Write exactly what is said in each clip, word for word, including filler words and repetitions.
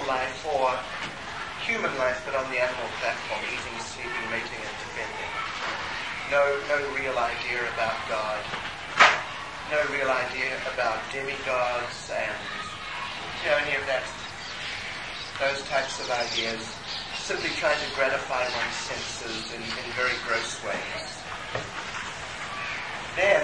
life or human life, but on the animal platform, eating, sleeping, mating, and defending. No, no real idea about God. No real idea about demigods and, you know, any of that, those types of ideas. Simply trying to gratify one's senses in, in very gross ways. Then,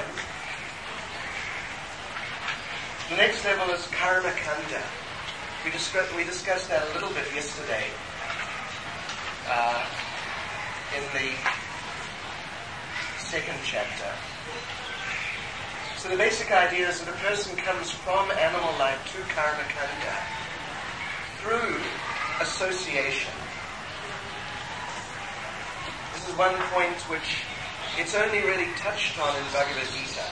the next level is karma kanda. We discussed, we discussed that a little bit yesterday uh, in the second chapter. So the basic idea is that a person comes from animal life to karma kanda through association. This is one point which it's only really touched on in Bhagavad Gita.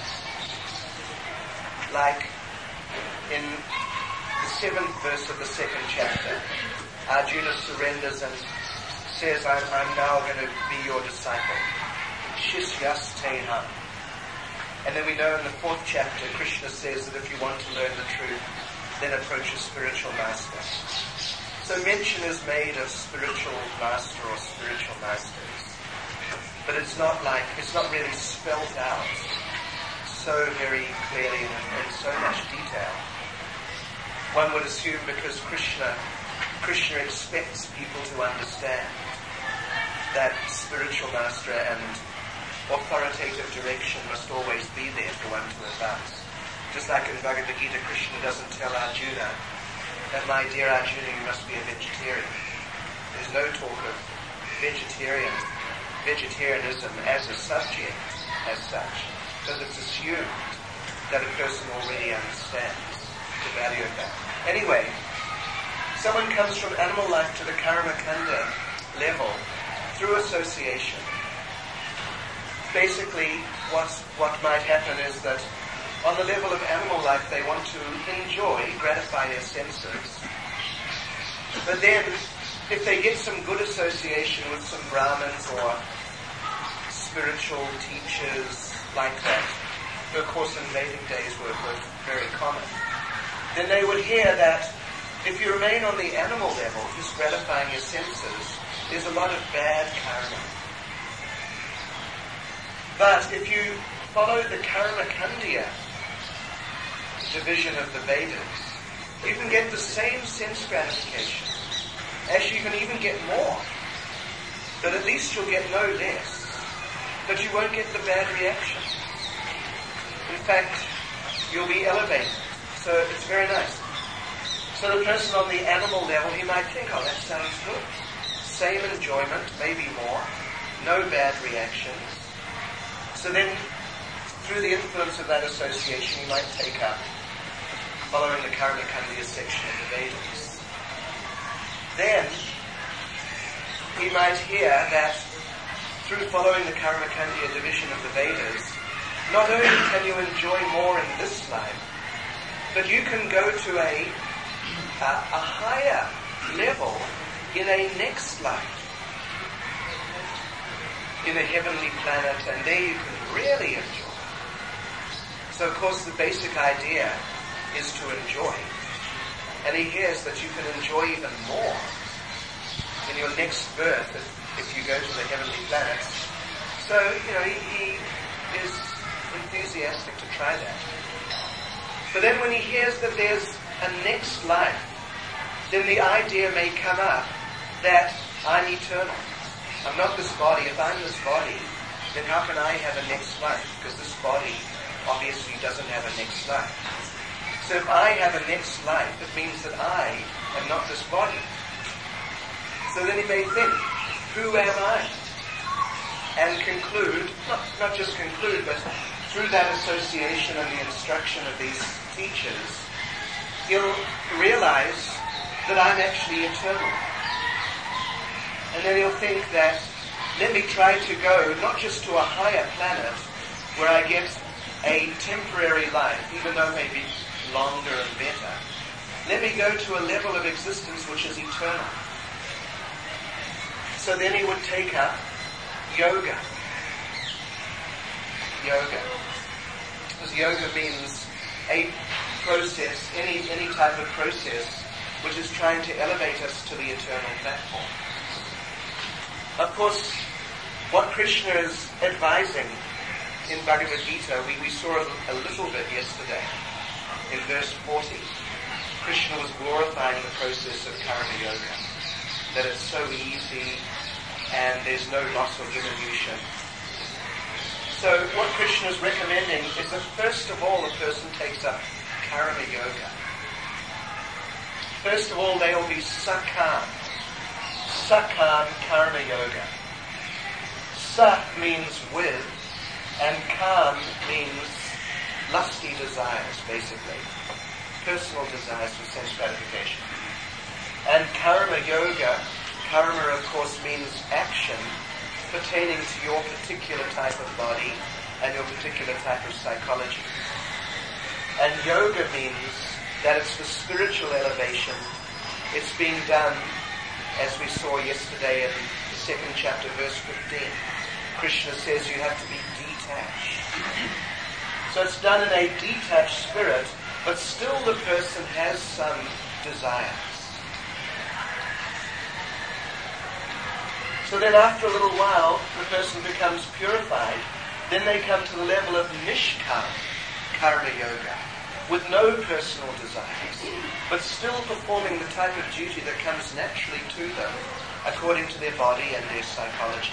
Like in the seventh verse of the second chapter, Arjuna surrenders and says, I'm, I'm now going to be your disciple. Shishyas teham. And then we know in the fourth chapter, Krishna says that if you want to learn the truth, then approach a spiritual master. So mention is made of spiritual master or spiritual masters. But it's not like, it's not really spelled out so very clearly and in so much detail. One would assume because Krishna, Krishna expects people to understand that spiritual master and authoritative direction must always be there for one to advance. Just like in Bhagavad Gita, Krishna doesn't tell Arjuna that, my dear Arjuna, you must be a vegetarian. There's no talk of vegetarian, vegetarianism as a subject, as such, because it's assumed that a person already understands the value of that. Anyway, someone comes from animal life to the karma kanda level through association. Basically, what's, what might happen is that on the level of animal life, they want to enjoy, gratify their senses. But then, if they get some good association with some Brahmins or spiritual teachers like that, who of course in Vedic days were, were very common, then they would hear that if you remain on the animal level, just gratifying your senses, there's a lot of bad karma. But if you follow the karma kandya division of the Vedas, you can get the same sense gratification. Actually, you can even get more. But at least you'll get no less. But you won't get the bad reaction. In fact, you'll be elevated. So it's very nice. So the person on the animal level, he might think, oh, that sounds good. Same enjoyment, maybe more. No bad reactions. So then, through the influence of that association, he might take up following the karma kandya section of the Vedas. Then, we might hear that through following the karma kandya division of the Vedas, not only can you enjoy more in this life, but you can go to a, a, a higher level in a next life, in a heavenly planet, and there you can really enjoy. So of course the basic idea is to enjoy. And he hears that you can enjoy even more in your next birth if, if you go to the heavenly planets. So, you know, he, he is enthusiastic to try that. But then when he hears that there's a next life, then the idea may come up that I'm eternal. I'm not this body. If I'm this body, then how can I have a next life? Because this body obviously doesn't have a next life. So if I have a next life, it means that I am not this body. So then he may think, who am I? And conclude, not, not just conclude, but through that association and the instruction of these teachers, he'll realize that I'm actually eternal. And then he'll think that, let me try to go not just to a higher planet where I get a temporary life, even though it may be longer and better. Let me go to a level of existence which is eternal. So then he would take up yoga. Yoga. Because yoga means a process, any any type of process which is trying to elevate us to the eternal platform. Of course, what Krishna is advising in Bhagavad Gita, we, we saw a, a little bit yesterday. In verse forty, Krishna was glorifying the process of Karma Yoga, that it's so easy and there's no loss of diminution. So what Krishna is recommending is that first of all a person takes up Karma Yoga. First of all they will be Sakam. Sakam Karma Yoga. Sa means with, and Kam means lusty desires, basically. Personal desires for sense gratification. And Karma Yoga, karma of course means action pertaining to your particular type of body and your particular type of psychology. And yoga means that it's for spiritual elevation. It's being done, as we saw yesterday in the second chapter, verse fifteen. Krishna says you have to be detached. So it's done in a detached spirit, but still the person has some desires. So then after a little while, the person becomes purified. Then they come to the level of Nishkam Karma Yoga, with no personal desires, but still performing the type of duty that comes naturally to them according to their body and their psychology.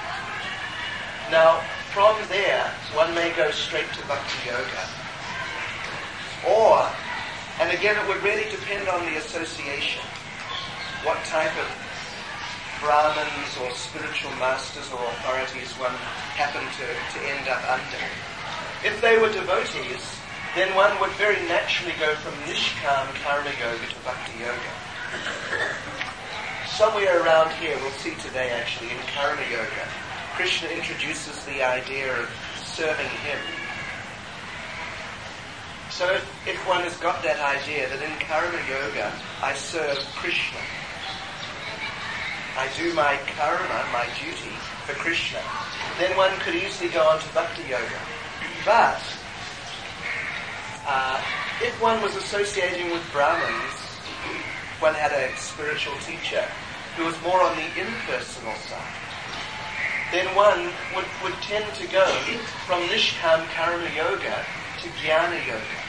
Now, from there, one may go straight to Bhakti Yoga. Or, and again it would really depend on the association, what type of Brahmins or spiritual masters or authorities one happened to, to end up under. If they were devotees, then one would very naturally go from Nishkam Karma Yoga to Bhakti Yoga. Somewhere around here, we'll see today actually, in Karma Yoga, Krishna introduces the idea of serving him. So if, if one has got that idea that in Karma Yoga, I serve Krishna, I do my karma, my duty for Krishna, then one could easily go on to Bhakti Yoga. But uh, if one was associating with Brahmins, one had a spiritual teacher who was more on the impersonal side, then one would, would tend to go from Nishkam Karma Yoga to Jnana Yoga.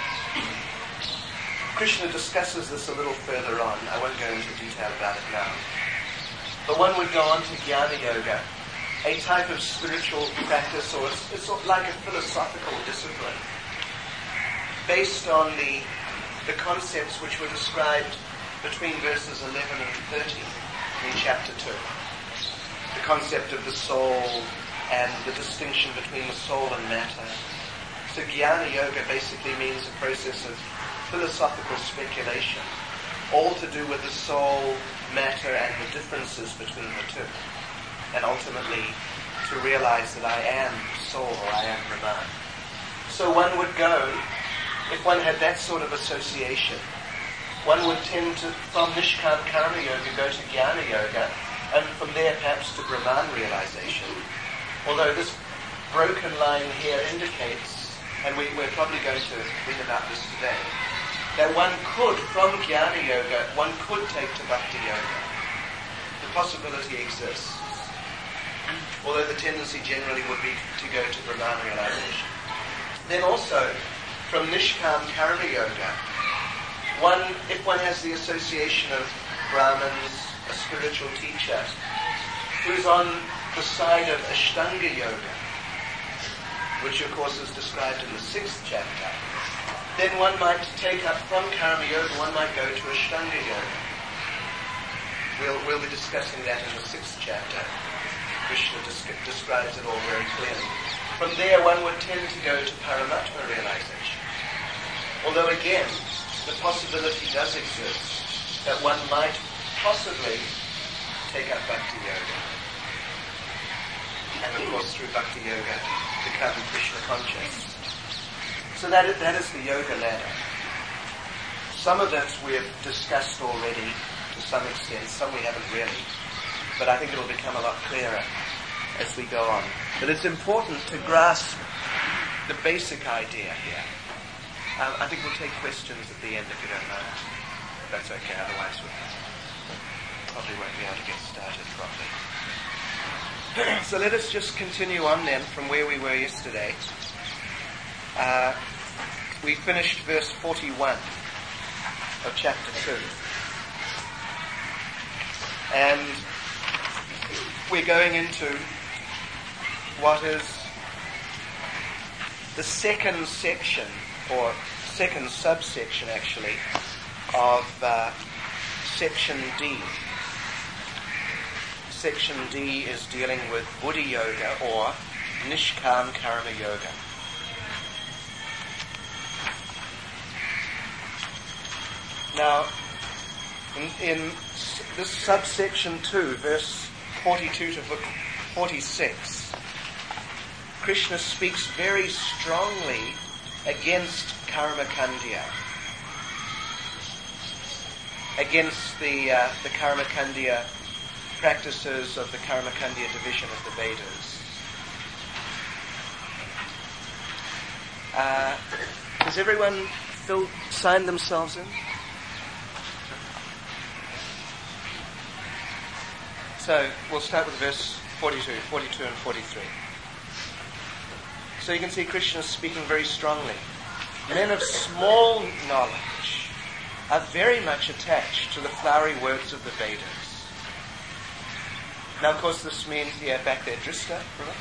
Krishna discusses this a little further on. I won't go into detail about it now. But one would go on to Jnana Yoga, a type of spiritual practice, or it's, it's like a philosophical discipline, based on the, the concepts which were described between verses eleven and thirteen in chapter two. The concept of the soul and the distinction between the soul and matter. So Jnana Yoga basically means a process of philosophical speculation, all to do with the soul, matter, and the differences between the two. And ultimately, to realize that I am soul or I am Brahman. So one would go, if one had that sort of association, one would tend to, from Nishkam Karma Yoga, go to Jnana Yoga, and from there perhaps to Brahman realization. Although this broken line here indicates, and we, we're probably going to read about this today, that one could, from Jnana Yoga, one could take to Bhakti Yoga. The possibility exists. Although the tendency generally would be to go to Brahman realization. Then also, from Nishkam Karma Yoga, one, if one has the association of Brahmins, a spiritual teacher, who's on the side of Ashtanga Yoga, which of course is described in the sixth chapter, then one might take up from Karma Yoga, one might go to Ashtanga Yoga. We'll, we'll be discussing that in the sixth chapter. Krishna descri- describes it all very clearly. From there one would tend to go to Paramatma realization. Although again, the possibility does exist that one might possibly take up Bhakti Yoga. And of course through Bhakti Yoga become Krishna conscious. So that is, that is the yoga ladder. Some of it we have discussed already to some extent, some we haven't really. But I think it'll become a lot clearer as we go on. But it's important to grasp the basic idea here. Um, I think we'll take questions at the end if you don't mind. that's okay, otherwise we probably won't be able to get started properly. So let us just continue on then from where we were yesterday. Uh, we finished verse forty-one of chapter two. And we're going into what is the second section, or second subsection actually, of uh, section D. Section D is dealing with Buddha Yoga, or Nishkam Karma Yoga. Now, in, in this subsection two, verse forty-two to forty-six, Krishna speaks very strongly against karma kandya, against the uh, the karma kandya practices of the karma kandya division of the Vedas. Uh, has everyone filled, signed themselves in? So we'll start with verse forty-two, forty-two and forty-three. So you can see Krishna is speaking very strongly. Men of small knowledge are very much attached to the flowery words of the Vedas. Now, of course, this means, yeah, back there, Drista, remember?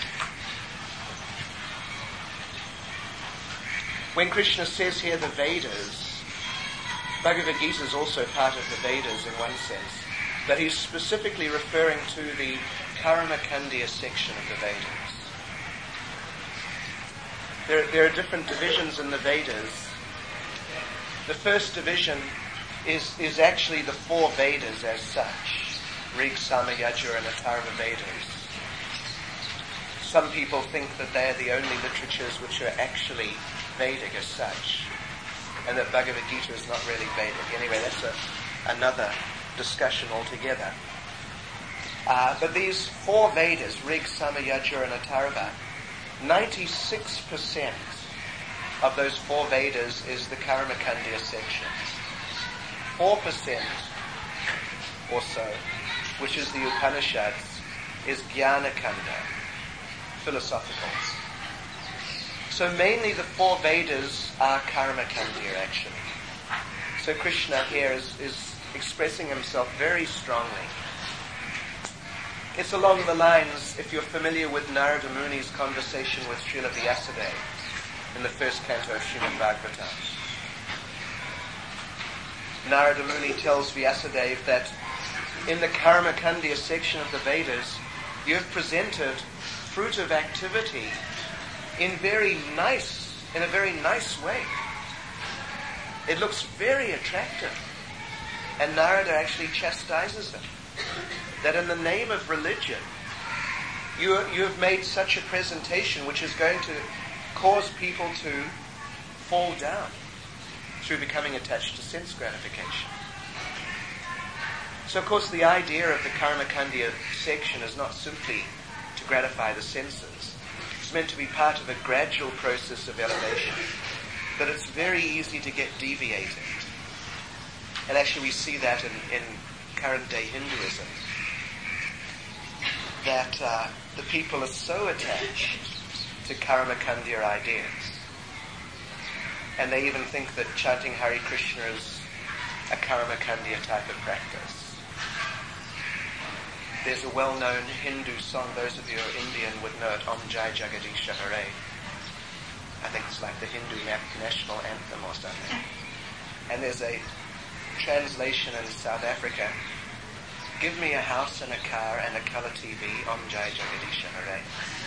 When Krishna says here the Vedas, Bhagavad Gita is also part of the Vedas in one sense, but he's specifically referring to the Karma Kandya section of the Vedas. There, there are different divisions in the Vedas. The first division is, is actually the four Vedas as such. Rig, Sama, Yajur and Atharva Vedas. Some people think that they are the only literatures which are actually Vedic as such, and that Bhagavad Gita is not really Vedic. Anyway, that's a, another discussion altogether. Uh, but these four Vedas, Rig, Sama, Yajur and Atharva, ninety-six percent of those four Vedas is the Karma Kandya section. four percent or so, which is the Upanishads, is Jnana Kanda, philosophicals. So mainly the four Vedas are Karma Kandya actually. So Krishna here is, is expressing himself very strongly. It's along the lines, if you're familiar with Narada Muni's conversation with Srila Vyasadeva in the first canto of Srimad Bhagavatam. Narada Muni tells Vyasadeva that in the Karma Kandya section of the Vedas, you have presented fruit of activity in very nice, in a very nice way. It looks very attractive. And Narada actually chastises him that in the name of religion, you, you have made such a presentation which is going to cause people to fall down through becoming attached to sense gratification. So, of course, the idea of the Karma Kandya section is not simply to gratify the senses. It's meant to be part of a gradual process of elevation. But it's very easy to get deviated. And actually we see that in, in current day Hinduism, that uh, the people are so attached to Karma Kandya ideas. And they even think that chanting Hare Krishna is a Karma Kandya type of practice. There's a well-known Hindu song, those of you who are Indian would know it, Om Jai Jagadisha Hare. I think it's like the Hindu national anthem or something. And there's a translation in South Africa, give me a house and a car and a colour T V, Om Jai Jagadisha Hare.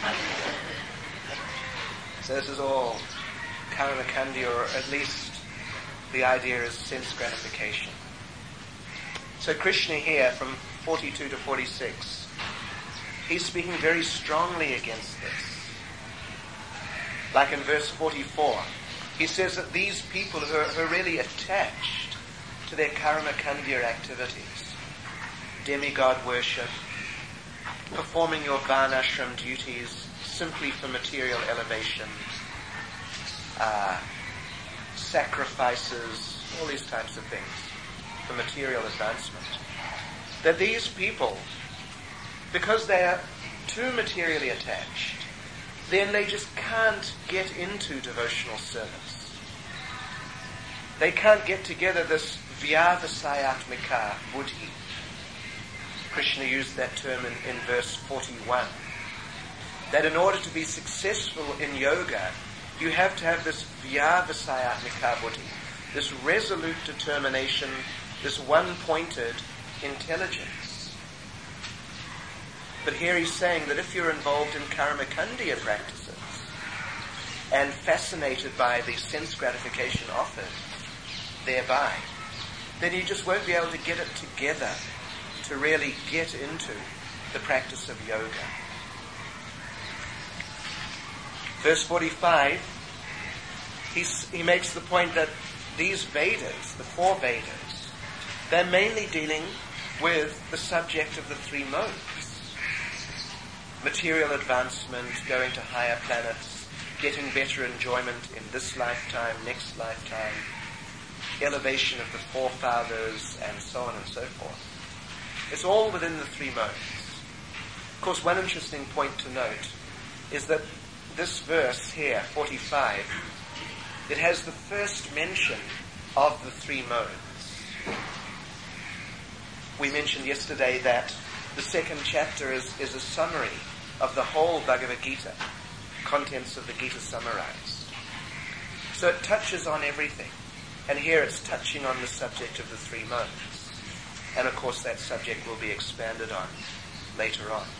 So this is all Karma Kandya, or at least the idea is sense gratification. So Krishna here, from forty-two to forty-six, he's speaking very strongly against this. Like in verse forty-four, he says that these people who are, who are really attached to their Karma Kandya activities, demigod worship, performing your varnashram duties simply for material elevation, uh, sacrifices, all these types of things. for material advancement, that these people, because they are too materially attached, then they just can't get into devotional service. They can't get together this vyavasayatmika buddhi. Krishna used that term in, in verse forty-one. That in order to be successful in yoga, you have to have this vyavasayatmika buddhi, this resolute determination, this one-pointed intelligence. But here he's saying that if you're involved in karmakandiya practices and fascinated by the sense gratification offered thereby, then you just won't be able to get it together to really get into the practice of yoga. Verse forty-five, he's, he makes the point that these Vedas, the four Vedas, they're mainly dealing with the subject of the three modes. Material advancement, going to higher planets, getting better enjoyment in this lifetime, next lifetime, elevation of the forefathers, and so on and so forth. It's all within the three modes. Of course, one interesting point to note is that this verse here, forty-five, it has the first mention of the three modes. We mentioned yesterday that the second chapter is, is a summary of the whole Bhagavad Gita, contents of the Gita summarized. So it touches on everything. And here it's touching on the subject of the three modes. And of course that subject will be expanded on later on.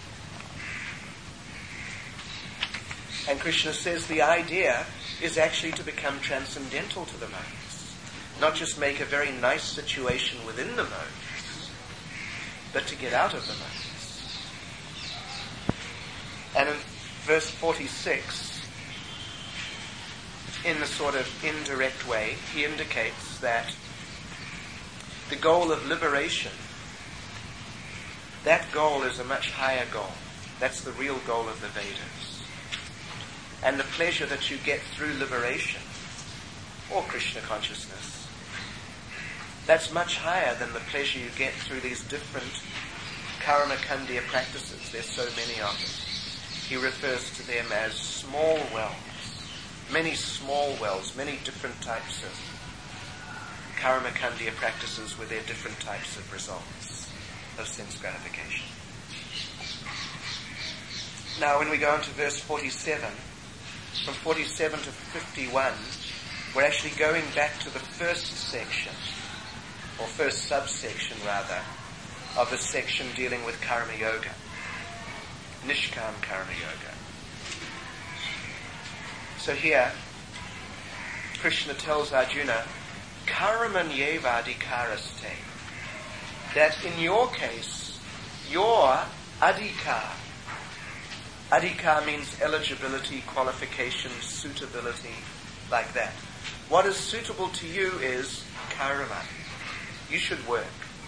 And Krishna says the idea is actually to become transcendental to the modes. Not just make a very nice situation within the modes, but to get out of the modes. And in verse forty-six, in the sort of indirect way, he indicates that the goal of liberation, that goal is a much higher goal. That's the real goal of the Vedas. And the pleasure that you get through liberation, or Krishna consciousness, that's much higher than the pleasure you get through these different karmakandiya practices. There's so many of them. He refers to them as small wells. Many small wells, many different types of karmakandiya practices with their different types of results of sense gratification. Now when we go on to verse forty-seven, from forty-seven to fifty-one, we're actually going back to the first section, or first subsection rather, of the section dealing with karma yoga, nishkam karma yoga. So here, Krishna tells Arjuna, karman yeva adhikaraste, that in your case, your adhikar, adhikar means eligibility, qualification, suitability, like that. What is suitable to you is karma. You should work.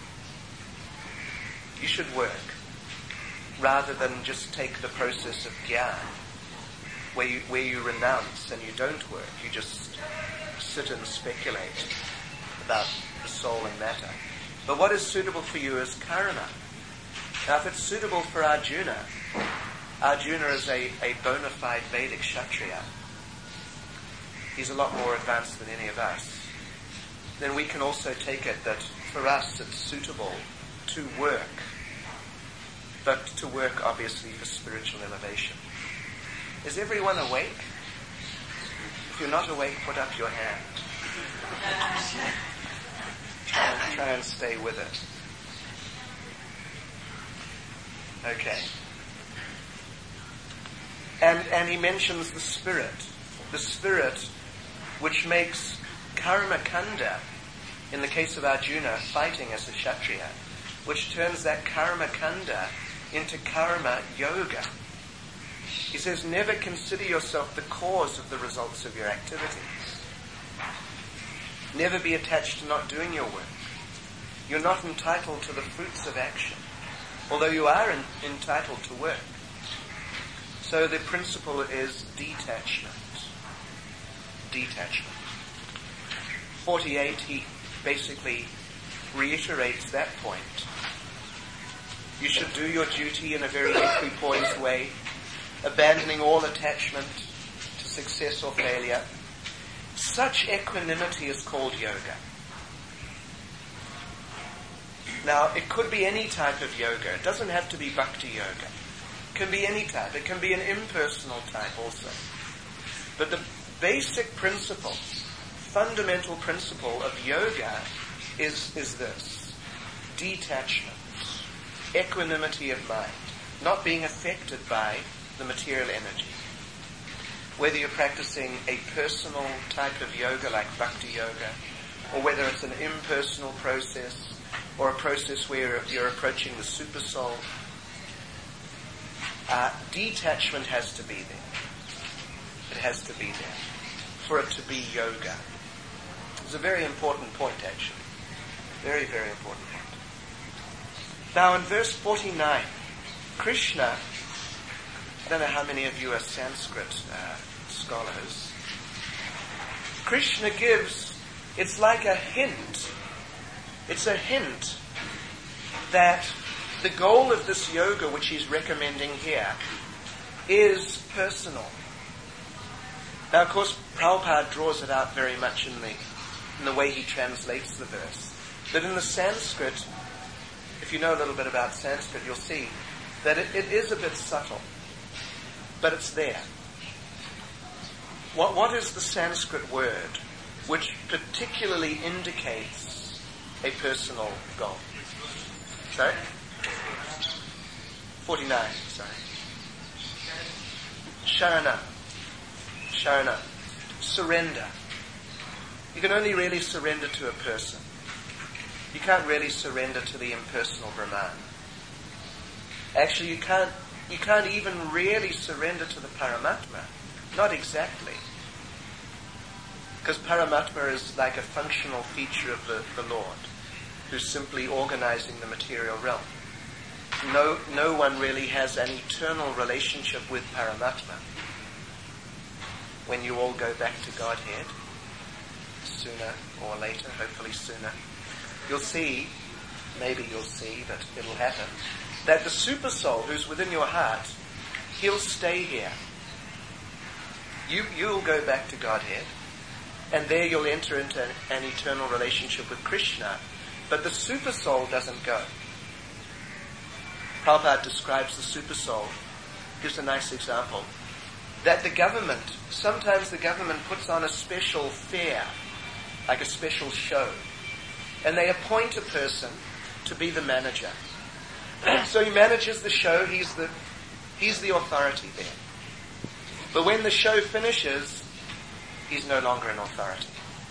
You should work, rather than just take the process of jnana, where you, where you renounce and you don't work. You just sit and speculate about the soul and matter. But what is suitable for you is karma. Now if it's suitable for Arjuna, Arjuna is a, a bona fide Vedic Kshatriya. He's a lot more advanced than any of us. Then we can also take it that for us it's suitable to work, but to work obviously for spiritual elevation. Is everyone awake? If you're not awake, put up your hand. Try and, try and stay with it. Okay. And, and he mentions the spirit. The spirit which makes karma kanda, in the case of Arjuna, fighting as a Kshatriya, which turns that karma kanda into karma yoga. He says, never consider yourself the cause of the results of your activities. Never be attached to not doing your work. You're not entitled to the fruits of action, although you are in, entitled to work. So the principle is detachment. Detachment. forty-eight, he basically reiterates that point. You should do your duty in a very equipoised way, abandoning all attachment to success or failure. Such equanimity is called yoga. Now, it could be any type of yoga. It doesn't have to be bhakti yoga. It can be any type. It can be an impersonal type also. But the basic principle, fundamental principle of yoga is, is this: detachment, equanimity of mind, not being affected by the material energy. Whether you're practicing a personal type of yoga like bhakti yoga, or whether it's an impersonal process, or a process where you're approaching the super soul, uh, detachment has to be there. It has to be there for it to be yoga. It's a very important point, actually. Very, very important point. Now, in verse forty-nine, Krishna, I don't know how many of you are Sanskrit uh, scholars, Krishna gives, it's like a hint, it's a hint that the goal of this yoga, which he's recommending here, is personal. Now, of course, Prabhupada draws it out very much in the in the way he translates the verse. But in the Sanskrit, if you know a little bit about Sanskrit, you'll see that it, it is a bit subtle, but it's there. What What is the Sanskrit word which particularly indicates a personal goal? Sorry? forty-nine, sorry. Sharana. Sharana. Surrender. You can only really surrender to a person. You can't really surrender to the impersonal Brahman. Actually, you can't you can't even really surrender to the Paramatma. Not exactly. Because Paramatma is like a functional feature of the, the Lord, who's simply organizing the material realm. No, no one really has an eternal relationship with Paramatma. When you all go back to Godhead, sooner or later, hopefully sooner, you'll see, maybe you'll see, but it'll happen, that the super soul who's within your heart, he'll stay here. You, you'll go back to Godhead, and there you'll enter into an, an eternal relationship with Krishna, but the super soul doesn't go. Prabhupada describes the super soul, gives a nice example, that the government, sometimes the government puts on a special fair, like a special show, and they appoint a person to be the manager. So he manages the show, he's the he's the authority there. But when the show finishes, he's no longer an authority.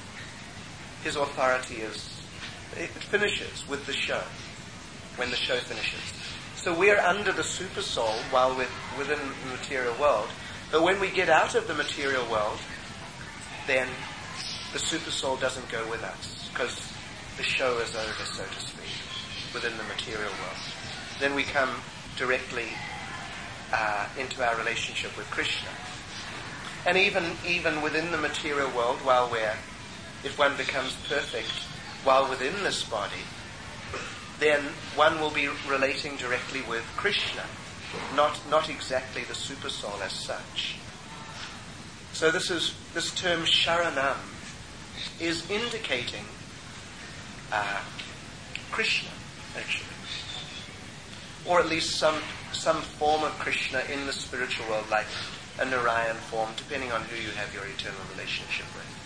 His authority is, it finishes with the show, when the show finishes. So we're under the super soul while we're within the material world, but when we get out of the material world, then the super soul doesn't go with us, because the show is over, so to speak, within the material world. Then we come directly uh, into our relationship with Krishna. And even even within the material world, while we're, if one becomes perfect while within this body, then one will be relating directly with Krishna, not not exactly the super soul as such. So this is this term Sharanam is indicating uh, Krishna, actually, or at least some some form of Krishna in the spiritual world, like a Narayan form, depending on who you have your eternal relationship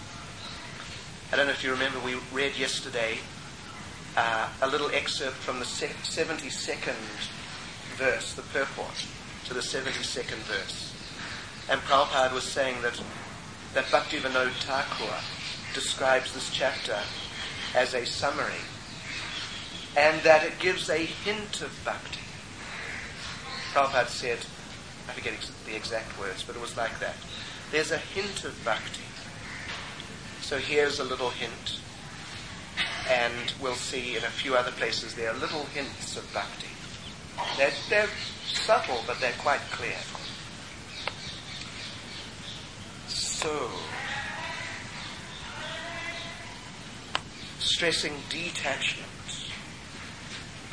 with. I don't know if you remember, we read yesterday uh, a little excerpt from the seventy-second verse, the purport to the seventy-second verse. And Prabhupada was saying that, that Bhaktivinoda Thakur describes this chapter as a summary, and that it gives a hint of bhakti. Prabhupada said, I forget ex- the exact words, but it was like that. There's a hint of bhakti. So here's a little hint, and we'll see in a few other places there are little hints of bhakti. They're, they're subtle, but they're quite clear. So, stressing detachment.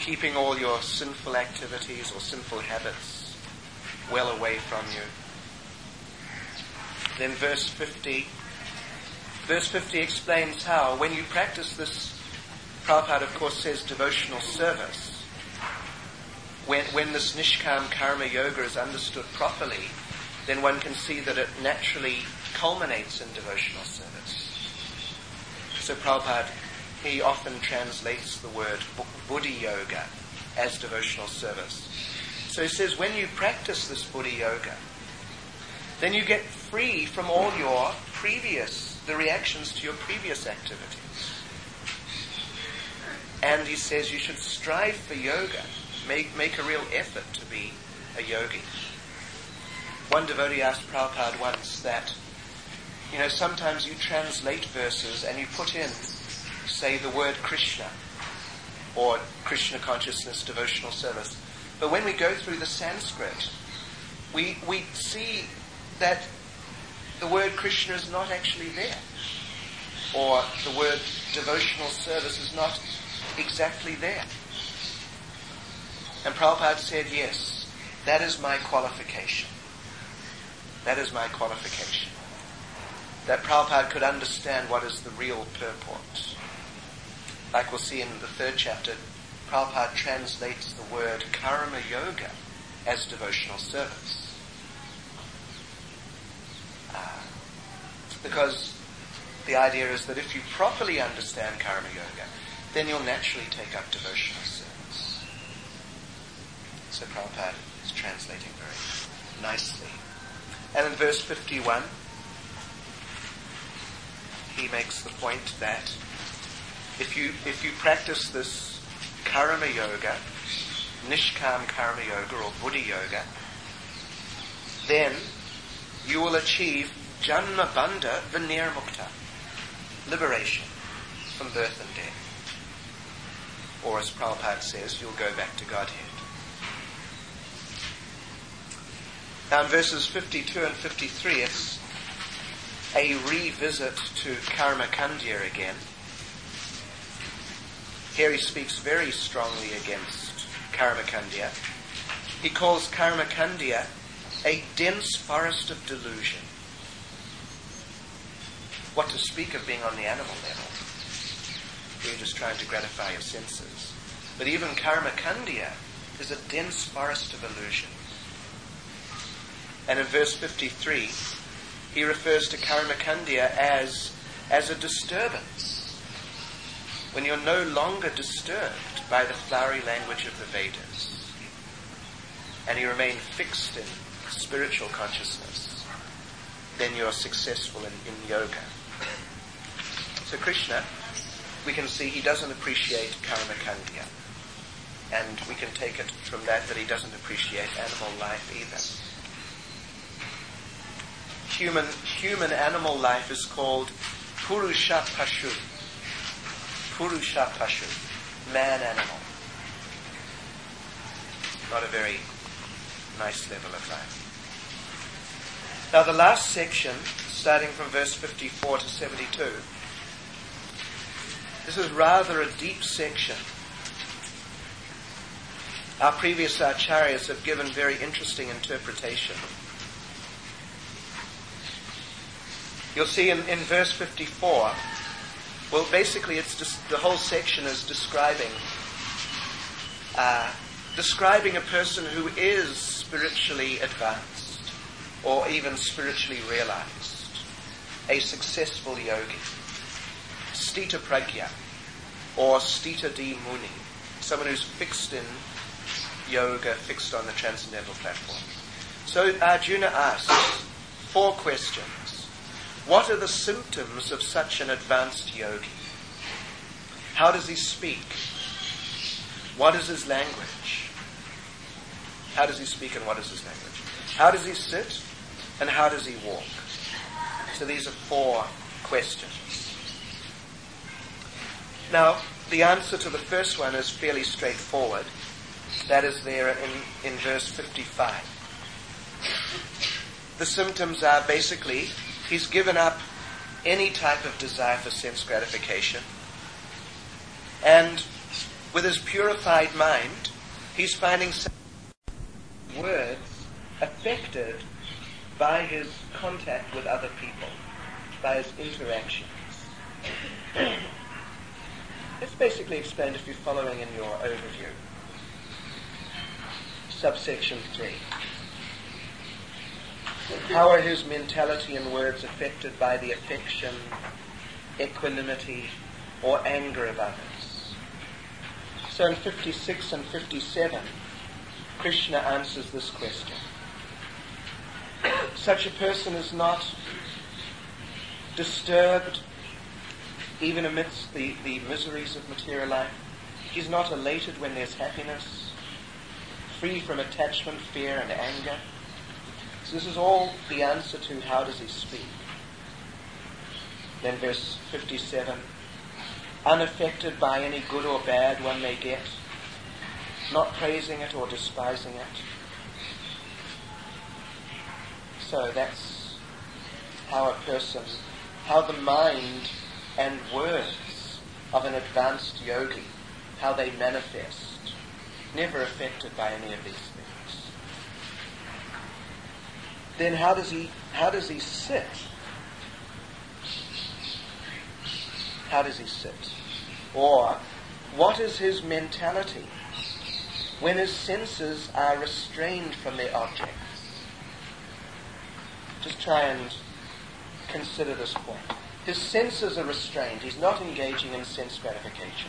keeping all your sinful activities or sinful habits well away from you. Then verse fifty, verse fifty explains how when you practice this, Prabhupada of course says devotional service. When, when this Nishkam Karma Yoga is understood properly, then one can see that it naturally culminates in devotional service. So Prabhupada, he often translates the word Buddhi Yoga as devotional service. So he says when you practice this Buddhi Yoga, then you get free from all your previous, the reactions to your previous activities. And he says you should strive for yoga, make, make a real effort to be a yogi. One devotee asked Prabhupada once that, you know, sometimes you translate verses and you put in, say, the word Krishna or Krishna consciousness, devotional service. But when we go through the Sanskrit, we we see that the word Krishna is not actually there. Or the word devotional service is not exactly there. And Prabhupada said, yes, that is my qualification. That is my qualification. That Prabhupada could understand what is the real purport. Like we'll see in the third chapter, Prabhupada translates the word Karma Yoga as devotional service. Uh, because the idea is that if you properly understand Karma Yoga, then you'll naturally take up devotional service. So Prabhupada is translating very nicely. And in verse fifty-one, he makes the point that if you if you practice this Karma Yoga, Nishkam Karma Yoga or Buddhi Yoga, then you will achieve Janma Bandha Vinirmukta, liberation from birth and death. Or as Prabhupada says, you'll go back to Godhead. Now in verses fifty-two and fifty-three, it's a revisit to Karma Kandya again. Here he speaks very strongly against Karma Kandya. He calls Karma Kandya a dense forest of delusion. What to speak of being on the animal level? You're just trying to gratify your senses. But even Karma Kandya is a dense forest of illusion. And in verse fifty-three, he refers to Karma Kandya as, as a disturbance. When you're no longer disturbed by the flowery language of the Vedas, and you remain fixed in spiritual consciousness, then you're successful in, in yoga. So Krishna, we can see he doesn't appreciate Karma Kandya. And we can take it from that that he doesn't appreciate animal life either. Human, human animal life is called Purusha Pashu. Purusha Pashu. Man animal. Not a very nice level of life. Now the last section, starting from verse fifty-four to seventy-two, this is rather a deep section. Our previous acharyas have given very interesting interpretation. You'll see in, in verse fifty-four, well, basically it's just, the whole section is describing uh, describing a person who is spiritually advanced or even spiritually realized, a successful yogi, Stita Pragya or Stita Di Muni, someone who's fixed in yoga, fixed on the transcendental platform. So Arjuna asks four questions. What are the symptoms of such an advanced yogi? How does he speak? What is his language? How does he speak and what is his language? How does he sit and how does he walk? So these are four questions. Now, the answer to the first one is fairly straightforward. That is there in, in verse fifty-five. The symptoms are basically he's given up any type of desire for sense gratification, and with his purified mind, he's finding some words affected by his contact with other people, by his interactions. Let's basically explain, if you're following in your overview. Subsection three. How are his mentality and words affected by the affection, equanimity, or anger of others? So in fifty-six and fifty-seven, Krishna answers this question. Such a person is not disturbed even amidst the, the miseries of material life. He's not elated when there's happiness, free from attachment, fear, and anger. So this is all the answer to how does he speak. Then verse fifty-seven, unaffected by any good or bad one may get, not praising it or despising it. So that's how a person, how the mind and words of an advanced yogi, how they manifest, never affected by any of these things. Then how does he how does he sit? How does he sit? Or what is his mentality when his senses are restrained from their objects? Just try and consider this point. His senses are restrained. He's not engaging in sense gratification.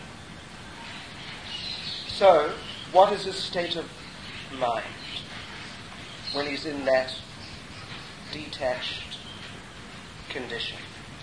So, what is his state of mind when he's in that detached condition?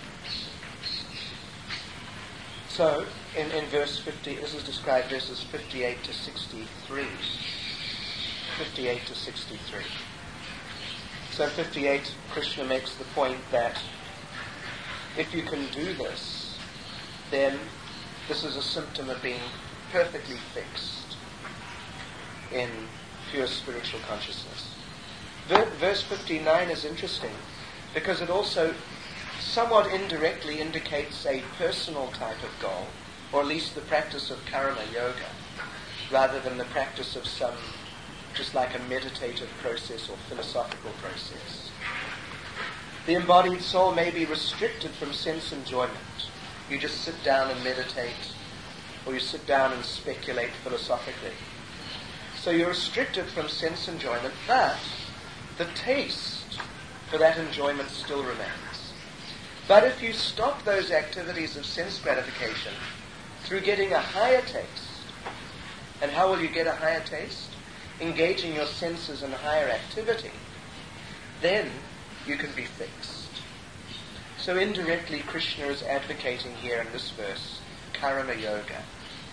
So, in, in verse fifty, this is described verses fifty-eight to sixty-three. fifty-eight to sixty-three. So fifty-eight, Krishna makes the point that if you can do this, then this is a symptom of being perfectly fixed in pure spiritual consciousness. Verse fifty-nine is interesting because it also somewhat indirectly indicates a personal type of goal, or at least the practice of karma yoga, rather than the practice of some, just like a meditative process or philosophical process. The embodied soul may be restricted from sense enjoyment. You just sit down and meditate, or you sit down and speculate philosophically. So you're restricted from sense enjoyment, but the taste for that enjoyment still remains. But if you stop those activities of sense gratification through getting a higher taste, and how will you get a higher taste? Engaging your senses in higher activity, then you can be fixed. So indirectly, Krishna is advocating here in this verse, karma yoga.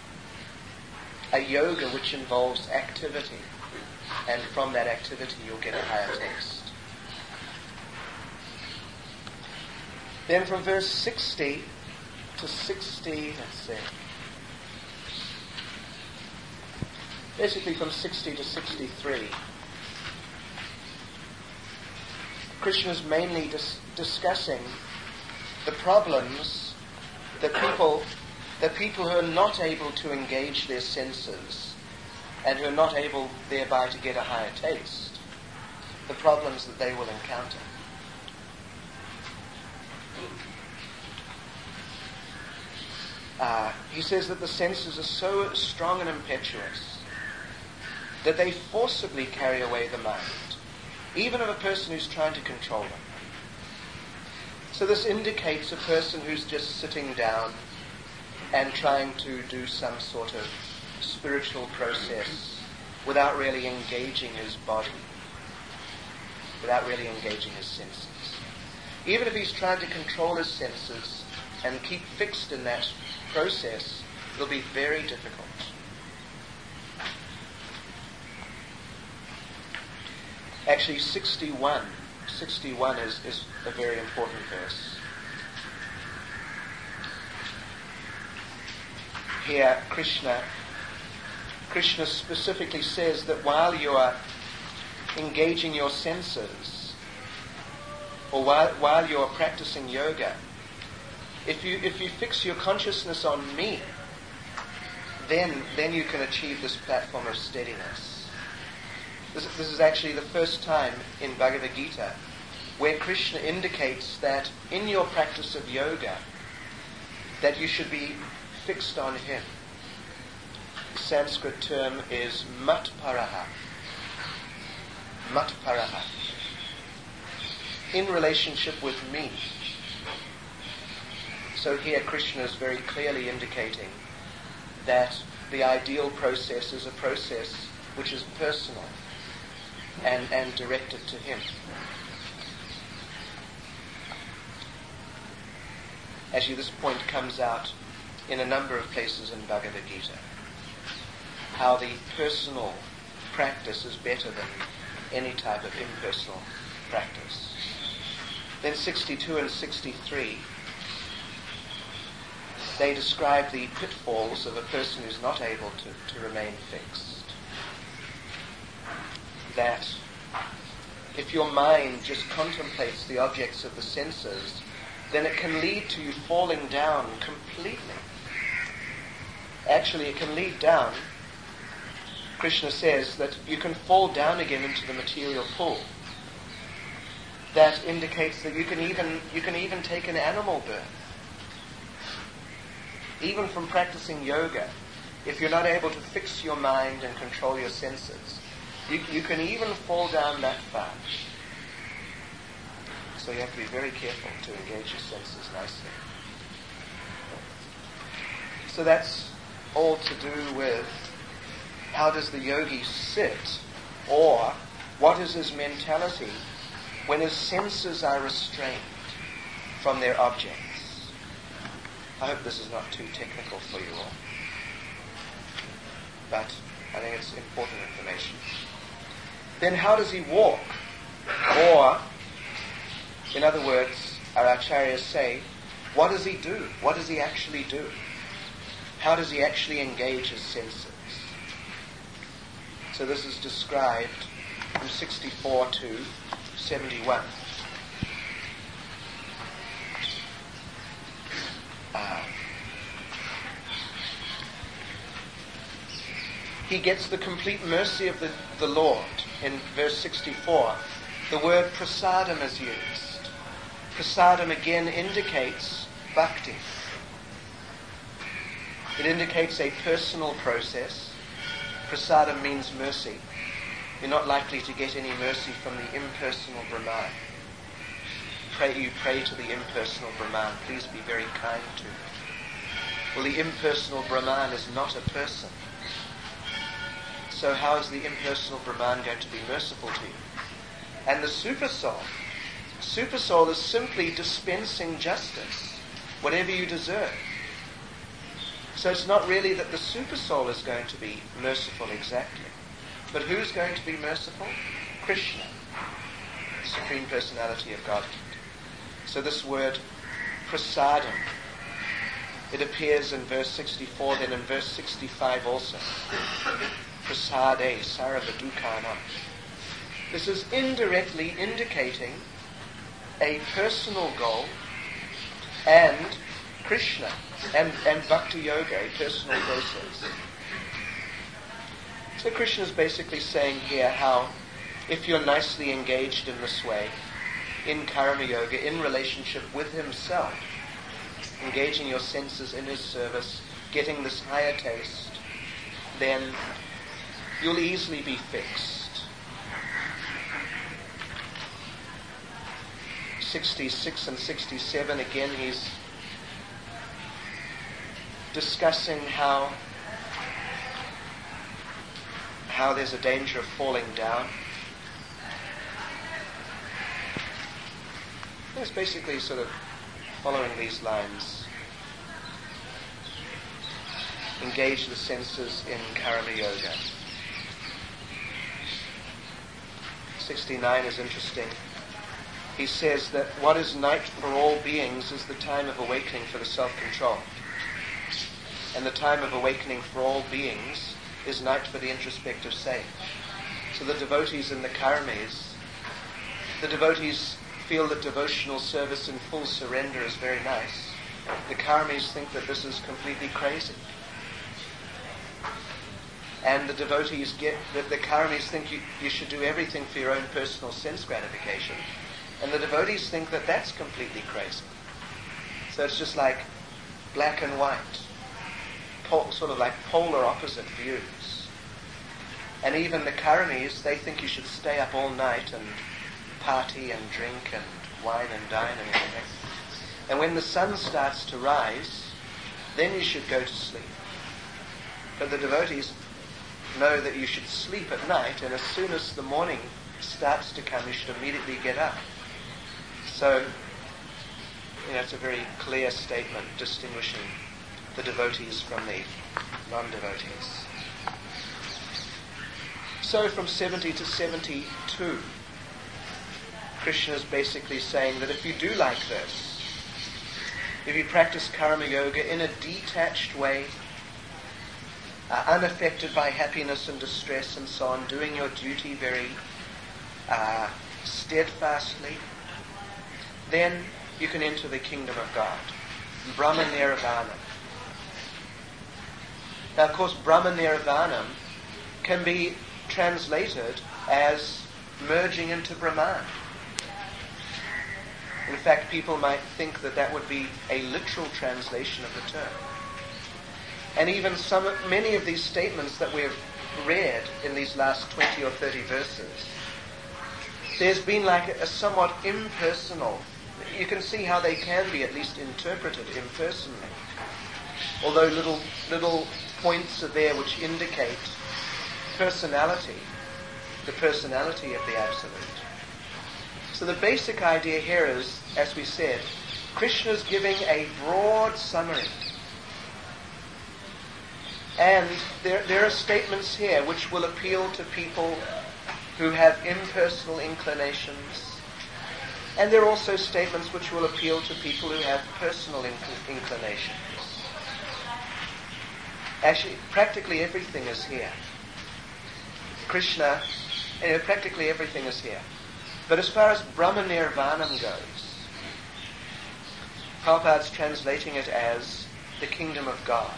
A yoga which involves activity, and from that activity you'll get a higher taste. Then from verse sixty to sixty, let's see, basically from sixty to sixty-three, Krishna is mainly dis- discussing the problems that people, that people who are not able to engage their senses and who are not able thereby to get a higher taste, the problems that they will encounter. Uh, he says that the senses are so strong and impetuous that they forcibly carry away the mind, even of a person who's trying to control them. So this indicates a person who's just sitting down and trying to do some sort of spiritual process without really engaging his body, without really engaging his senses. Even if he's trying to control his senses and keep fixed in that process, it'll be very difficult. Actually, sixty-one, sixty-one is, is a very important verse. Here, Krishna, Krishna specifically says that while you are engaging your senses, or while, while you are practicing yoga, if you if you fix your consciousness on me, then, then you can achieve this platform of steadiness. This, this is actually the first time in Bhagavad Gita where Krishna indicates that in your practice of yoga, that you should be fixed on him. The Sanskrit term is matparaha. Matparaha. In relationship with me. So here Krishna is very clearly indicating that the ideal process is a process which is personal and, and directed to him. Actually, this point comes out in a number of places in Bhagavad Gita. How the personal practice is better than any type of impersonal practice. Then sixty-two and sixty-three, they describe the pitfalls of a person who's not able to, to remain fixed. That if your mind just contemplates the objects of the senses, then it can lead to you falling down completely. Actually, it can lead down, Krishna says, that you can fall down again into the material pool. That indicates that you can even you can even take an animal birth. Even from practicing yoga, if you're not able to fix your mind and control your senses, you, you can even fall down that far. So you have to be very careful to engage your senses nicely. So that's all to do with how does the yogi sit, or what is his mentality when his senses are restrained from their objects. I hope this is not too technical for you all, but I think it's important information. Then how does he walk? Or, in other words, our acharyas say, what does he do? What does he actually do? How does he actually engage his senses? So this is described from sixty-four to seventy-one. Uh, he gets the complete mercy of the, the Lord. In verse sixty-four, the word prasadam is used. Prasadam again indicates bhakti. It indicates a personal process. Prasadam means mercy. You're not likely to get any mercy from the impersonal Brahman. Pray, you pray to the impersonal Brahman. Please be very kind to him. Well, the impersonal Brahman is not a person. So how is the impersonal Brahman going to be merciful to you? And the Supersoul. Supersoul is simply dispensing justice, whatever you deserve. So it's not really that the Supersoul is going to be merciful exactly. But who's going to be merciful? Krishna, the Supreme Personality of Godhead. So this word, prasadam, it appears in verse sixty-four, then in verse sixty-five also. Prasade sarvadukkanam. This is indirectly indicating a personal goal and Krishna and, and Bhakti Yoga, a personal process. So Krishna is basically saying here how if you're nicely engaged in this way, in Karma Yoga, in relationship with himself, engaging your senses in his service, getting this higher taste, then you'll easily be fixed. sixty-six and sixty-seven, again he's discussing how how there's a danger of falling down. It's basically sort of following these lines. Engage the senses in Karma Yoga. sixty-nine is interesting. He says that what is night for all beings is the time of awakening for the self-control. And the time of awakening for all beings is night for the introspective sage. So the devotees in the Karmis, the devotees feel that devotional service in full surrender is very nice. The Karmis think that this is completely crazy. and the devotees get, the, the Karamis think you, you should do everything for your own personal sense gratification, and the devotees think that that's completely crazy. So it's just like black and white, pol- sort of like polar opposite views. And even the Karamis, they think you should stay up all night and party and drink and wine and dine and everything. And when the sun starts to rise, then you should go to sleep. But the devotees know that you should sleep at night, and as soon as the morning starts to come, you should immediately get up. So, you know, it's a very clear statement distinguishing the devotees from the non-devotees. So from seventy to seventy-two, Krishna is basically saying that if you do like this, if you practice Karma Yoga in a detached way, uh, unaffected by happiness and distress and so on, doing your duty very uh, steadfastly, then you can enter the kingdom of God, Brahma Nirvana. Now, of course, Brahma Nirvana can be translated as merging into Brahman. In fact, people might think that that would be a literal translation of the term. And even some, many of these statements that we've read in these last twenty or thirty verses, there's been like a, a somewhat impersonal, you can see how they can be at least interpreted impersonally. Although little little points are there which indicate personality, the personality of the Absolute. So the basic idea here is, as we said, Krishna is giving a broad summary. And there, there are statements here which will appeal to people who have impersonal inclinations. And there are also statements which will appeal to people who have personal inc- inclinations. Actually, practically everything is here. Krishna, you know, practically everything is here. But as far as Brahma Nirvana goes, Prabhupada's translating it as the kingdom of God.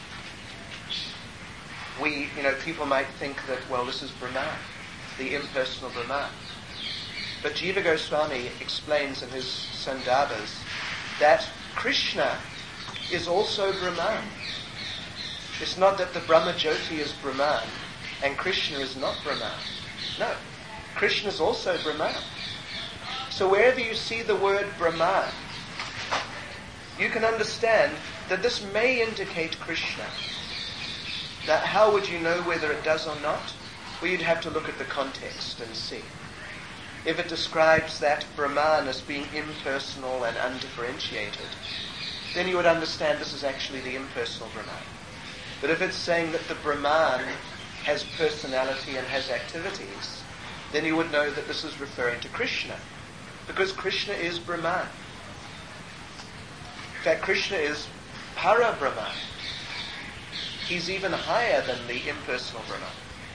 We, you know, people might think that, well, this is Brahman, the impersonal Brahman. But Jiva Goswami explains in his Sandarbhas that Krishna is also Brahman. It's not that the Brahma Jyoti is Brahman and Krishna is not Brahman. No, Krishna is also Brahman. So wherever you see the word Brahman, you can understand that this may indicate Krishna. Now, how would you know whether it does or not? Well, you'd have to look at the context and see. If it describes that Brahman as being impersonal and undifferentiated, then you would understand this is actually the impersonal Brahman. But if it's saying that the Brahman has personality and has activities, then you would know that this is referring to Krishna, because Krishna is Brahman. In fact, Krishna is Para Brahman. He's even higher than the impersonal Brahman.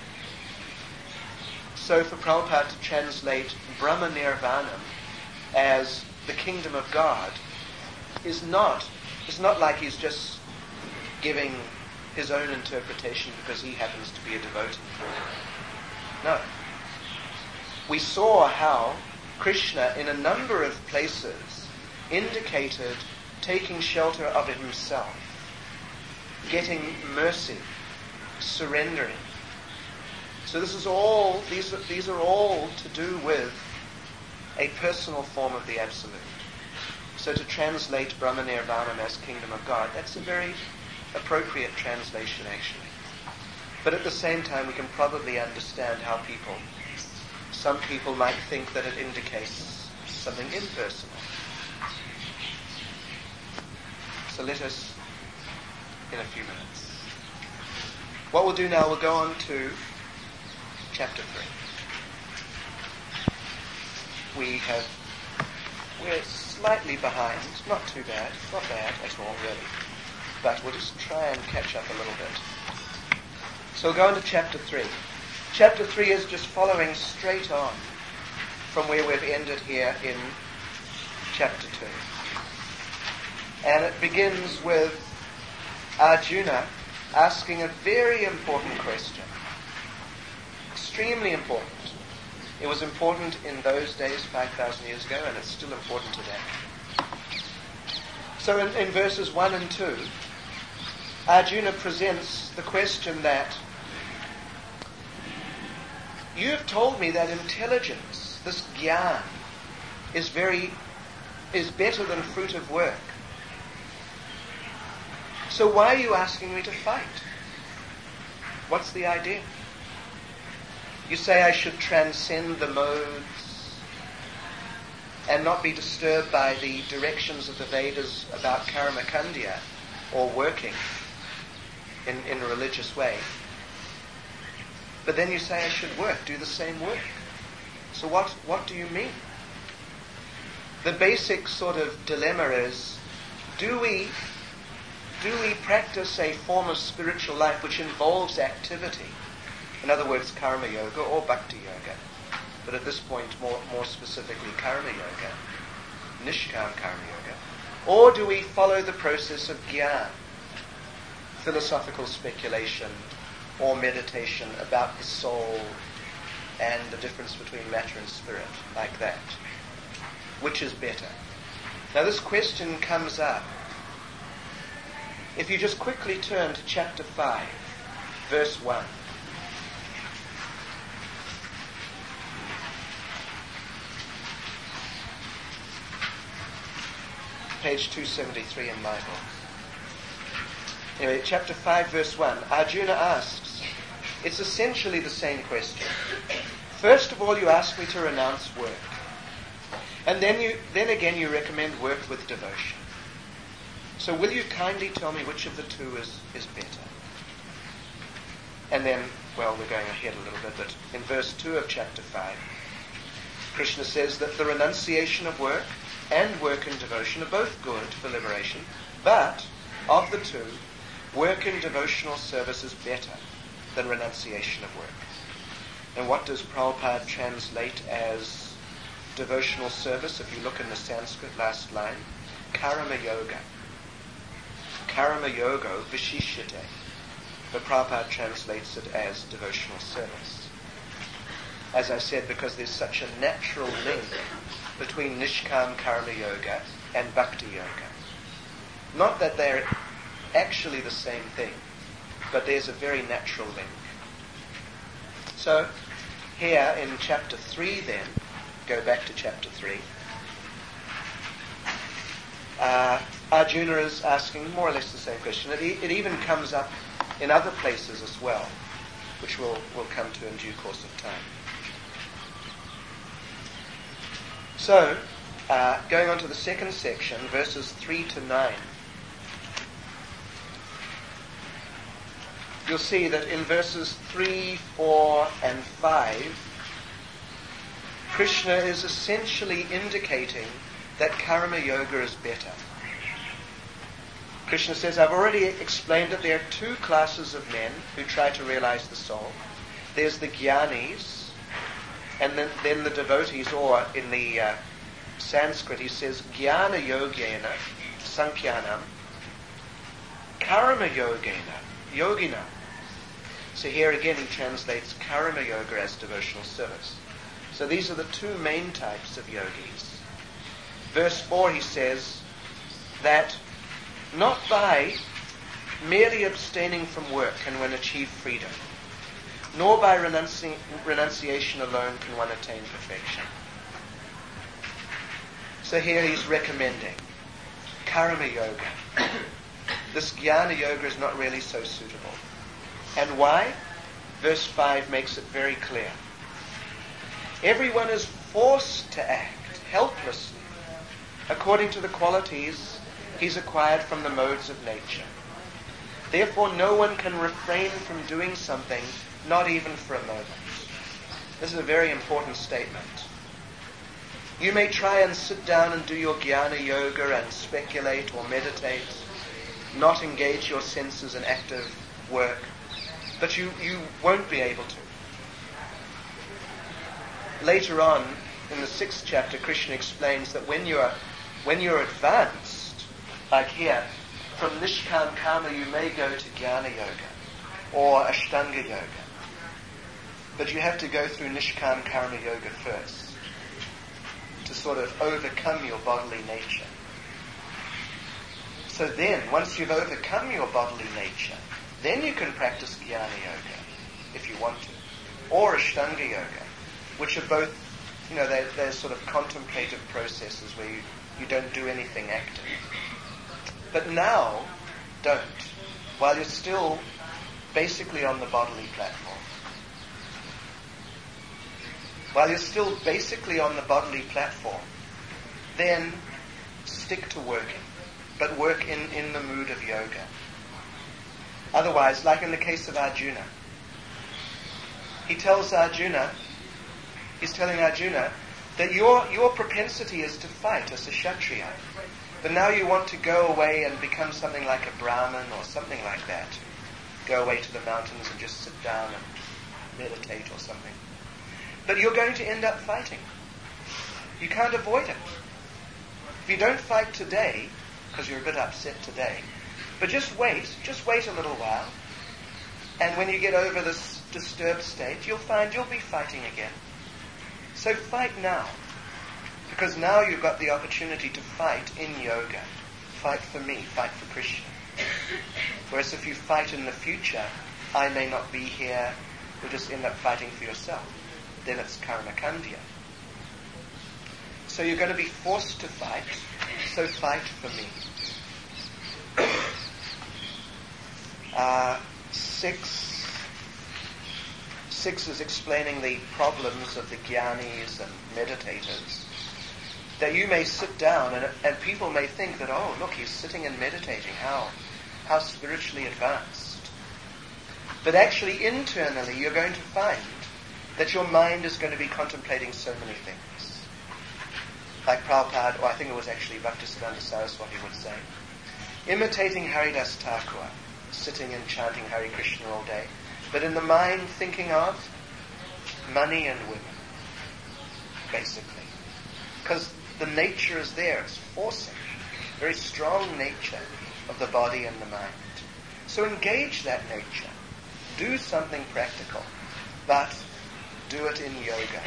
So for Prabhupada to translate Brahma Nirvana as the kingdom of God is not, it's not like he's just giving his own interpretation because he happens to be a devotee. No. We saw how Krishna in a number of places indicated taking shelter of himself, getting mercy, surrendering. So this is all, these are, these are all to do with a personal form of the Absolute. So to translate Brahma Nirvana as kingdom of God, that's a very appropriate translation actually. But at the same time we can probably understand how people, some people might think that it indicates something impersonal. So let us, in a few minutes. What we'll do now, we'll go on to chapter three. We have, we're slightly behind, not too bad, not bad at all really, but we'll just try and catch up a little bit. So we'll go on to chapter three. Chapter three is just following straight on from where we've ended here in chapter two. And it begins with Arjuna asking a very important question. Extremely important. It was important in those days, five thousand years ago, and it's still important today. So in, in verses one and two, Arjuna presents the question that you have told me that intelligence, this gyan, is very is better than fruit of work. So why are you asking me to fight? What's the idea? You say I should transcend the modes and not be disturbed by the directions of the Vedas about karma kandya, or working in, in a religious way. But then you say I should work, do the same work. So what, what do you mean? The basic sort of dilemma is, do we, do we practice a form of spiritual life which involves activity? In other words, karma yoga or bhakti yoga. But at this point, more, more specifically, karma yoga, nishkam karma yoga. Or do we follow the process of gyan, philosophical speculation or meditation about the soul and the difference between matter and spirit, like that? Which is better? Now this question comes up. If you just quickly turn to chapter five, verse one. Page two seventy-three in my book. Anyway, chapter five, verse one. Arjuna asks, it's essentially the same question. First of all, you ask me to renounce work. And then you, then again you recommend work with devotion. So will you kindly tell me which of the two is, is better? And then, well, we're going ahead a little bit, but in verse two of chapter five, Krishna says that the renunciation of work and work in devotion are both good for liberation, but of the two, work in devotional service is better than renunciation of work. And what does Prabhupada translate as devotional service? If you look in the Sanskrit last line, karma yoga. Karma yoga vishishyate. But Prabhupada translates it as devotional service. As I said, because there's such a natural link between nishkam karma yoga and bhakti yoga. Not that they're actually the same thing, but there's a very natural link. So, here in chapter three then, go back to chapter three, uh, Arjuna is asking more or less the same question. It, e- it even comes up in other places as well, which we'll, we'll come to in due course of time. So, uh, going on to the second section, verses three to nine, you'll see that in verses three, four, and five, Krishna is essentially indicating that karma yoga is better. Krishna says, I've already explained that there are two classes of men who try to realize the soul. There's the jnanis, and then, then the devotees, or in the uh, Sanskrit he says, jnana yogena sankhyanam, karma yogena yogina. So here again he translates karma yoga as devotional service. So these are the two main types of yogis. Verse four he says that not by merely abstaining from work can one achieve freedom, nor by renunci- renunciation alone can one attain perfection. So here he's recommending karma yoga. This jnana yoga is not really so suitable. And why? Verse five makes it very clear. Everyone is forced to act helplessly according to the qualities he's acquired from the modes of nature. Therefore no one can refrain from doing something, not even for a moment. This is a very important statement. You may try and sit down and do your jnana yoga and speculate or meditate, not engage your senses in active work, but you, you won't be able to. Later on, in the sixth chapter, Krishna explains that when you're when you're advanced, like here, from Nishkam Karma you may go to Jnana Yoga or Ashtanga Yoga. But you have to go through Nishkam Karma Yoga first to sort of overcome your bodily nature. So then, once you've overcome your bodily nature, then you can practice Jnana Yoga if you want to, or Ashtanga Yoga, which are both, you know, they're, they're sort of contemplative processes where you, you don't do anything active. But now, don't, while you're still basically on the bodily platform. While you're still basically on the bodily platform, then stick to working, but work in, in the mood of yoga. Otherwise, like in the case of Arjuna, he tells Arjuna, he's telling Arjuna that your your propensity is to fight as a Kshatriya, but now you want to go away and become something like a Brahmin or something like that. Go away to the mountains and just sit down and meditate or something. But you're going to end up fighting. You can't avoid it. If you don't fight today, because you're a bit upset today, but just wait, just wait a little while, and when you get over this disturbed state, you'll find you'll be fighting again. So fight now, because now you've got the opportunity to fight in yoga. Fight for me, fight for Krishna. Whereas if you fight in the future, I may not be here, you'll just end up fighting for yourself. Then it's karma kandya. So you're going to be forced to fight, so fight for me. Uh, six, six is explaining the problems of the jnanis and meditators. That you may sit down and, and people may think that, oh, look, he's sitting and meditating. How, how spiritually advanced. But actually, internally, you're going to find that your mind is going to be contemplating so many things. Like Prabhupada, or I think it was actually Bhaktisiddhanta Saraswati would say, imitating Haridas Thakur, sitting and chanting Hare Krishna all day, but in the mind thinking of money and women, basically. Because the nature is there, it's forcing, very strong nature of the body and the mind. So engage that nature, do something practical, but do it in yoga.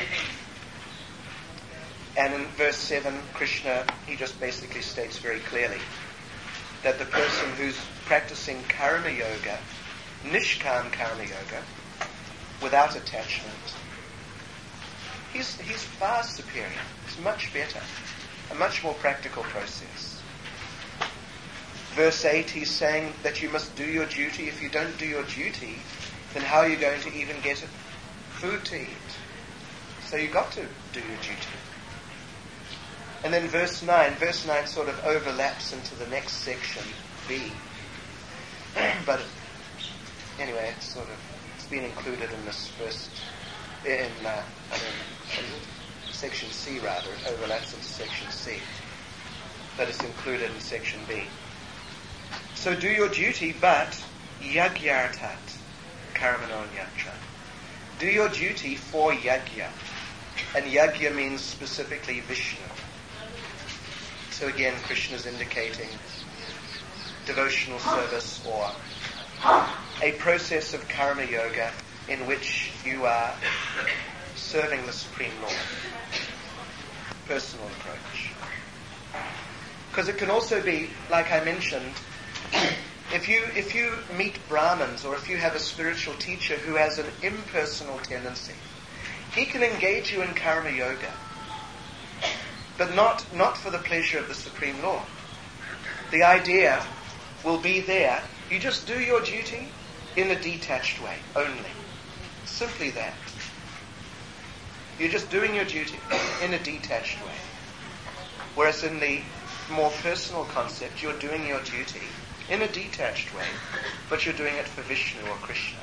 And in verse seven, Krishna, he just basically states very clearly that the person who's practicing karma yoga, nishkam karma yoga, without attachment, he's, he's far superior. It's much better, a much more practical process. Verse eight, he's saying that you must do your duty. If you don't do your duty, then how are you going to even get food to eat? So you've got to do your duty. And then verse nine, verse nine sort of overlaps into the next section, B. But anyway, it's sort of, it's been included in this first, in, uh, I mean, in section C rather, it overlaps into section C. But it's included in section B. So do your duty, but yagyartat karmanon yatra. Do your duty for yagya. And yagya means specifically Vishnu. So again, Krishna is indicating devotional service or a process of karma yoga in which you are serving the Supreme Lord. Personal approach. Because it can also be, like I mentioned, if you if you meet Brahmins or if you have a spiritual teacher who has an impersonal tendency, he can engage you in karma yoga, but not, not for the pleasure of the Supreme Lord. The idea will be there. You just do your duty in a detached way, only. Simply that. You're just doing your duty in a detached way. Whereas in the more personal concept, you're doing your duty in a detached way, but you're doing it for Vishnu or Krishna.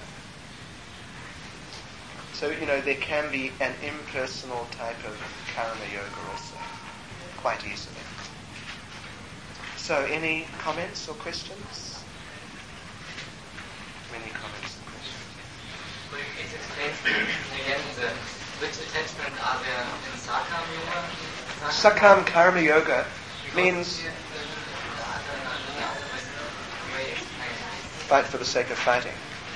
So, you know, there can be an impersonal type of karma yoga also, quite easily. So, any comments or questions? Many comments and questions. Could you please explain again the, which attachment are there in Sakam Yoga? Sakam Karma Yoga means fight for the sake of fighting.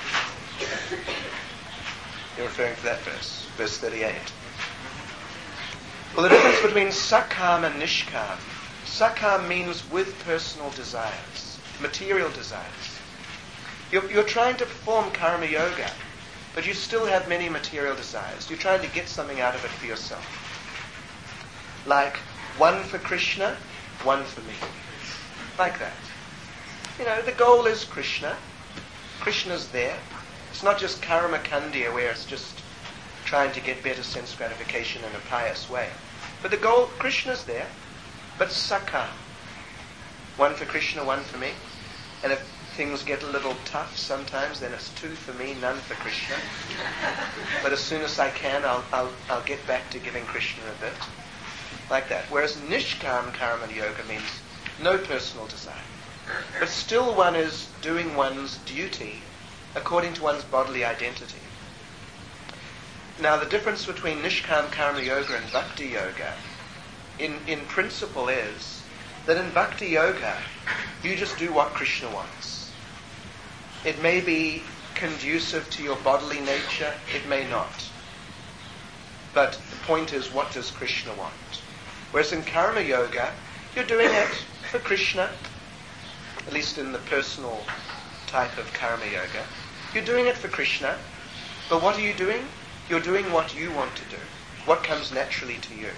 You're referring to that verse, verse thirty-eight. Well, the difference between sakam and nishkam. Sakam means with personal desires, material desires. You're, you're trying to perform karma yoga, but you still have many material desires. You're trying to get something out of it for yourself. Like, one for Krishna, one for me. Like that. You know, the goal is Krishna. Krishna's there. It's not just karma kandya where it's just trying to get better sense gratification in a pious way. But the goal, Krishna's there, but sakam. One for Krishna, one for me. And if things get a little tough sometimes, then it's two for me, none for Krishna. But as soon as I can, I'll, I'll, I'll get back to giving Krishna a bit. Like that. Whereas nishkam karma yoga means no personal desire. But still one is doing one's duty according to one's bodily identity. Now the difference between nishkam karma yoga and bhakti yoga in, in principle is that in bhakti yoga you just do what Krishna wants. It may be conducive to your bodily nature, it may not. But the point is, what does Krishna want? Whereas in karma yoga, you're doing it for Krishna, at least in the personal type of karma yoga. You're doing it for Krishna, but what are you doing? You're doing what you want to do, what comes naturally to you.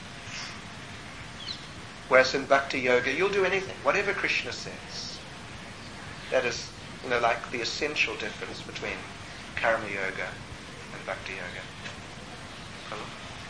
Whereas in bhakti yoga, you'll do anything, whatever Krishna says. That is, you know, like the essential difference between karma yoga and bhakti yoga. Hello?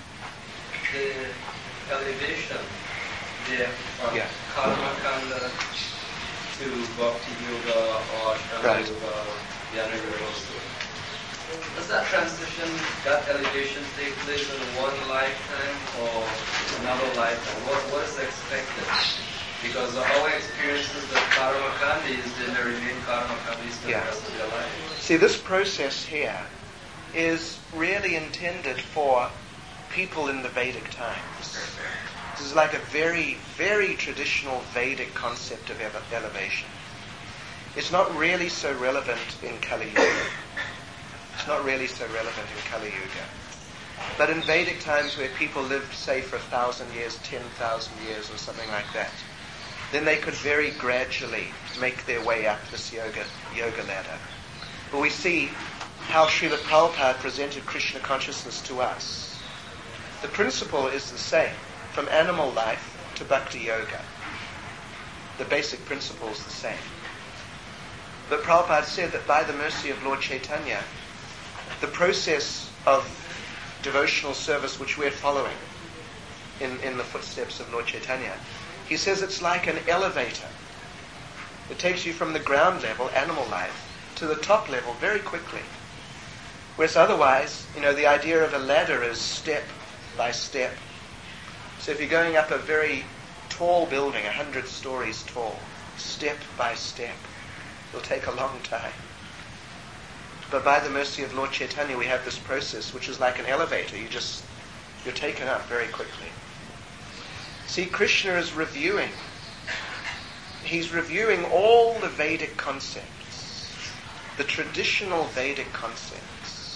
The elevation, the from yeah. karma kanda to bhakti yoga or shama right. yoga, jnana yoga also. Does that transition, that elevation take place in one lifetime or another lifetime? What, what is expected? Because our experience is that karma kandis, then they remain karma kandis for yeah. the rest of their life. See, this process here is really intended for people in the Vedic times. This is like a very, very traditional Vedic concept of ele- elevation. It's not really so relevant in Kali Yuga. It's not really so relevant in Kali Yuga. But in Vedic times where people lived, say, for a thousand years, ten thousand years or something like that, then they could very gradually make their way up this yoga, yoga ladder. But we see how Srila Prabhupada presented Krishna consciousness to us. The principle is the same, from animal life to bhakti yoga. The basic principle is the same. But Prabhupada said that by the mercy of Lord Chaitanya, the process of devotional service which we're following in, in the footsteps of Lord Chaitanya, he says it's like an elevator. It takes you from the ground level, animal life, to the top level very quickly. Whereas otherwise, you know, the idea of a ladder is step by step. So if you're going up a very tall building, a hundred stories tall, step by step, it'll take a long time. But by the mercy of Lord Chaitanya, we have this process which is like an elevator. You just, you're taken up very quickly. See, Krishna is reviewing. He's reviewing all the Vedic concepts, the traditional Vedic concepts.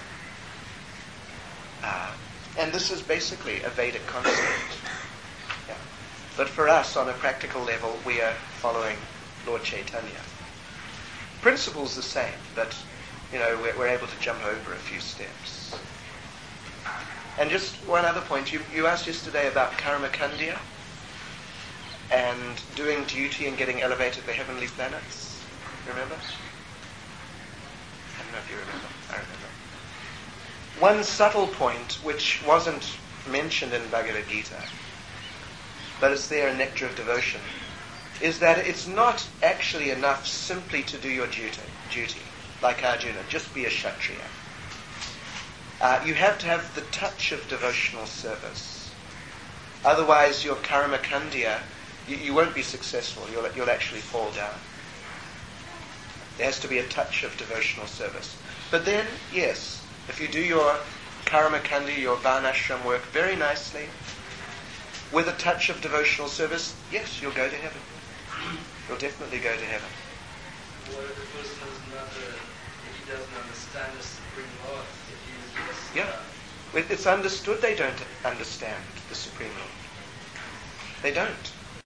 Uh, and this is basically a Vedic concept. Yeah. But for us, on a practical level, we are following Lord Chaitanya. Principle's the same, but you know, we're, we're able to jump over a few steps. And just one other point, you, you asked yesterday about karma kandya and doing duty and getting elevated to the heavenly planets. Remember? I don't know if you remember. I remember. One subtle point which wasn't mentioned in Bhagavad Gita, but it's there in Nectar of Devotion, is that it's not actually enough simply to do your duty, duty like Arjuna, just be a Kshatriya. Uh, you have to have the touch of devotional service. Otherwise, your karma kandya, you, you won't be successful. You'll, you'll actually fall down. There has to be a touch of devotional service. But then, yes, if you do your karma kandya, your varnashram work very nicely, with a touch of devotional service, yes, you'll go to heaven. You'll definitely go to heaven. what if the person is not a, if he doesn't understand the Supreme Lord, if he is just... Yeah. Uh, Well, it's understood they don't understand the Supreme Lord. They don't.